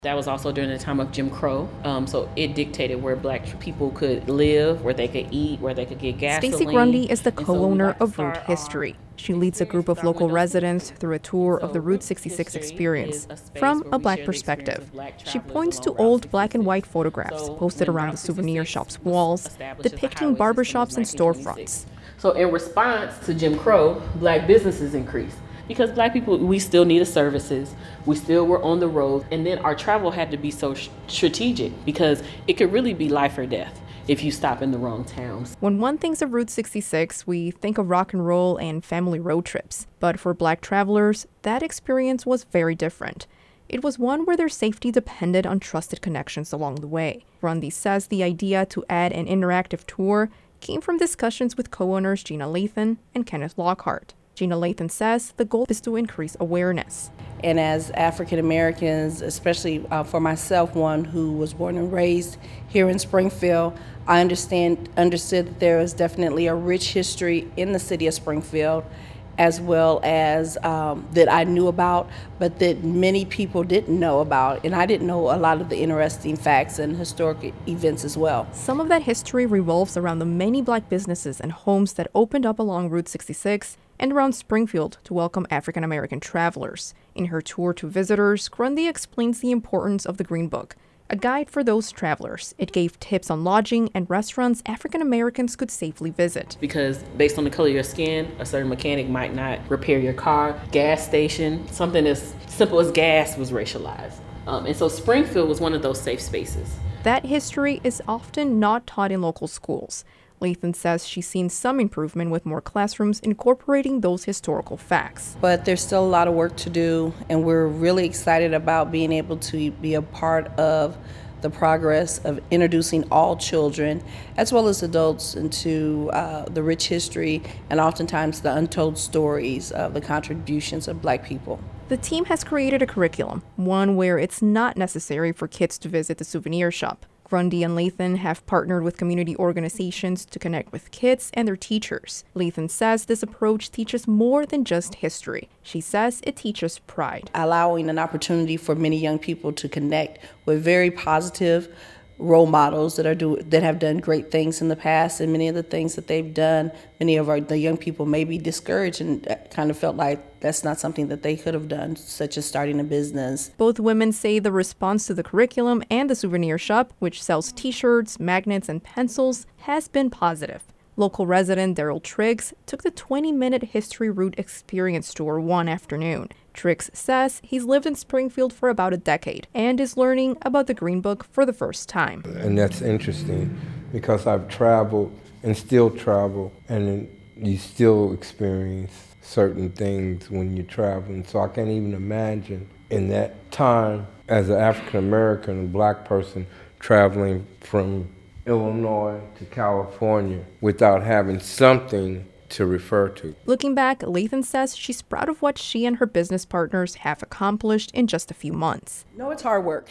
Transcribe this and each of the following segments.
That was also during the time of Jim Crow. So it dictated where Black people could live, where they could eat, where they could get gasoline. Stacey Grundy is the co-owner of Route History. She leads a group of local residents through a tour of the Route 66 experience from a Black perspective. She points to old black and white photographs posted around the souvenir shop's walls, depicting barbershops and storefronts. So in response to Jim Crow, Black businesses increased. Because Black people, we still needed services, we still were on the road, and then our travel had to be so strategic because it could really be life or death if you stop in the wrong towns. When one thinks of Route 66, we think of rock and roll and family road trips. But for Black travelers, that experience was very different. It was one where their safety depended on trusted connections along the way. Grundy says the idea to add an interactive tour came from discussions with co-owners Gina Lathan and Kenneth Lockhart. Gina Lathan says the goal is to increase awareness. And as African Americans, especially for myself, one who was born and raised here in Springfield, I understood that there is definitely a rich history in the city of Springfield, as well as that I knew about, but that many people didn't know about. And I didn't know a lot of the interesting facts and historic events as well. Some of that history revolves around the many Black businesses and homes that opened up along Route 66 and around Springfield to welcome African American travelers. In her tour to visitors, Grundy explains the importance of the Green Book, a guide for those travelers. It gave tips on lodging and restaurants African Americans could safely visit. Because based on the color of your skin, a certain mechanic might not repair your car. Gas station, something as simple as gas was racialized. And so Springfield was one of those safe spaces. That history is often not taught in local schools. Lathan says she's seen some improvement with more classrooms incorporating those historical facts. But there's still a lot of work to do, and we're really excited about being able to be a part of the progress of introducing all children, as well as adults, into the rich history and oftentimes the untold stories of the contributions of Black people. The team has created a curriculum, one where it's not necessary for kids to visit the souvenir shop. Grundy and Lathan have partnered with community organizations to connect with kids and their teachers. Lathan says this approach teaches more than just history. She says it teaches pride. Allowing an opportunity for many young people to connect with very positive role models that have done great things in the past, and many of the things that they've done, many of the young people may be discouraged and kind of felt like that's not something that they could have done, such as starting a business. Both women say the response to the curriculum and the souvenir shop, which sells t-shirts, magnets, and pencils, has been positive. Local resident Daryl Triggs took the 20-minute History Route experience tour one afternoon. Triggs says he's lived in Springfield for about a decade and is learning about the Green Book for the first time. And that's interesting because I've traveled and still travel, and you still experience certain things when you're traveling. So I can't even imagine in that time as an African American and Black person traveling from Illinois to California without having something to refer to. Looking back, Lathan says she's proud of what she and her business partners have accomplished in just a few months. No, it's hard work.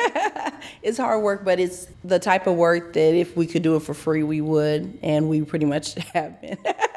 It's hard work, but it's the type of work that if we could do it for free, we would, and we pretty much have been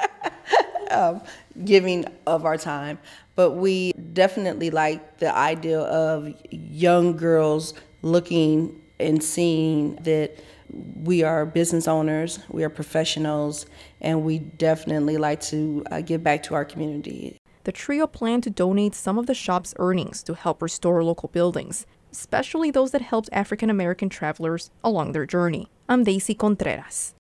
giving of our time. But we definitely like the idea of young girls looking and seeing that we are business owners, we are professionals, and we definitely like to give back to our community. The trio plan to donate some of the shop's earnings to help restore local buildings, especially those that helped African American travelers along their journey. I'm Daisy Contreras.